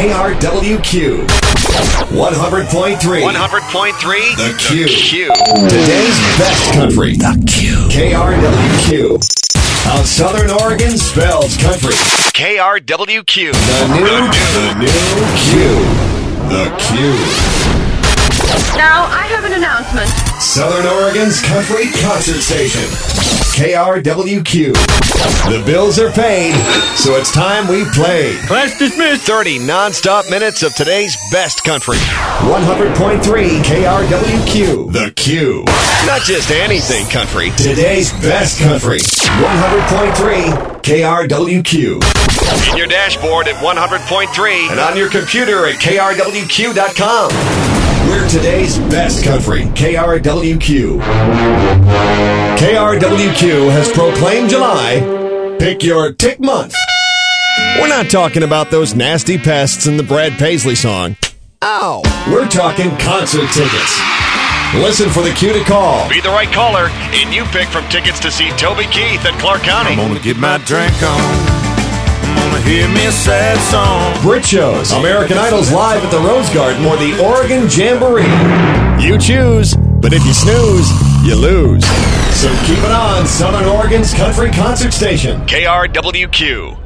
KRWQ 100.3. 100.3. The Q. Q. Today's best country. The Q. KRWQ. How Southern Oregon spells country. KRWQ. The new Q. The Q. Now, I have an announcement. Southern Oregon's country concert station. KRWQ. The bills are paid, so it's time we play. Class dismissed. 30 non-stop minutes of today's best country. 100.3 KRWQ. The Q. Not just anything country. Today's best country. 100.3 KRWQ. In your dashboard at 100.3. And on your computer at KRWQ.com. We're today's best country. KRWQ. KRWQ has proclaimed July Pick Your Tick Month. We're not talking about those nasty pests in the Brad Paisley song. Ow! We're talking concert tickets. Listen for the cue to call. Be the right caller, and you pick from tickets to see Toby Keith at Clark County. I'm gonna get my drink on. I'm gonna hear me a sad song. Brit shows, American Idol's live at the Rose Garden or the Oregon Jamboree. You choose, but if you snooze, you lose. So keep it on Southern Oregon's country concert station. KRWQ.